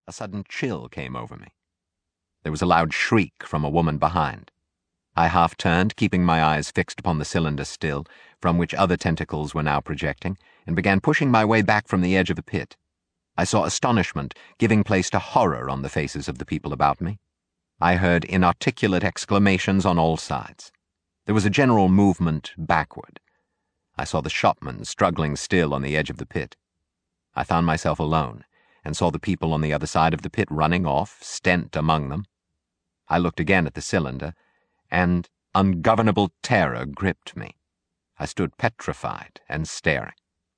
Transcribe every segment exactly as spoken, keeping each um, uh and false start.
A sudden chill came over me. There was a loud shriek from a woman behind. I half turned, keeping my eyes fixed upon the cylinder still, from which other tentacles were now projecting, and began pushing my way back from the edge of the pit. I saw astonishment giving place to horror on the faces of the people about me. I heard inarticulate exclamations on all sides. There was a general movement backward. I saw the shopman struggling still on the edge of the pit. I found myself alone, and saw the people on the other side of the pit running off, Stent among them. I looked again at the cylinder, and ungovernable terror gripped me. I stood petrified and staring.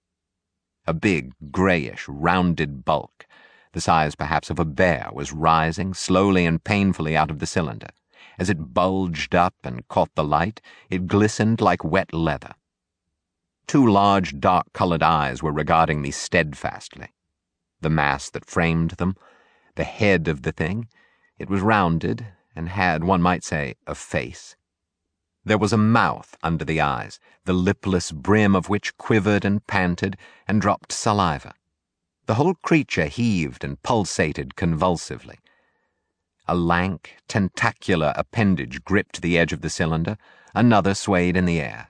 A big, greyish, rounded bulk, the size perhaps of a bear, was rising slowly and painfully out of the cylinder. As it bulged up and caught the light, it glistened like wet leather. Two large, dark-coloured eyes were regarding me steadfastly. The mass that framed them, the head of the thing, it was rounded and had, one might say, a face. There was a mouth under the eyes, the lipless brim of which quivered and panted and dropped saliva. The whole creature heaved and pulsated convulsively. A lank, tentacular appendage gripped the edge of the cylinder, another swayed in the air.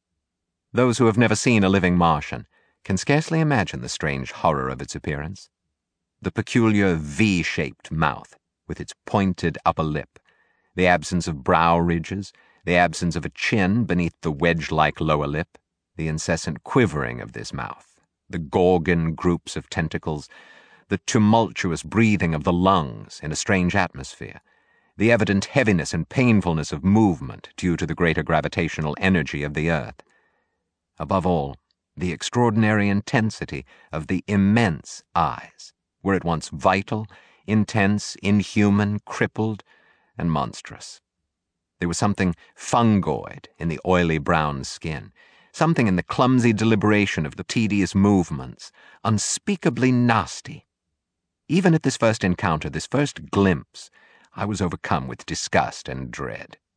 Those who have never seen a living Martian can scarcely imagine the strange horror of its appearance. The peculiar V-shaped mouth, with its pointed upper lip, the absence of brow ridges, the absence of a chin beneath the wedge-like lower lip, the incessant quivering of this mouth, the Gorgon groups of tentacles, the tumultuous breathing of the lungs in a strange atmosphere, the evident heaviness and painfulness of movement due to the greater gravitational energy of the earth. Above all, the extraordinary intensity of the immense eyes were at once vital, intense, inhuman, crippled, and monstrous. There was something fungoid in the oily brown skin, something in the clumsy deliberation of the tedious movements, unspeakably nasty. Even at this first encounter, this first glimpse, I was overcome with disgust and dread.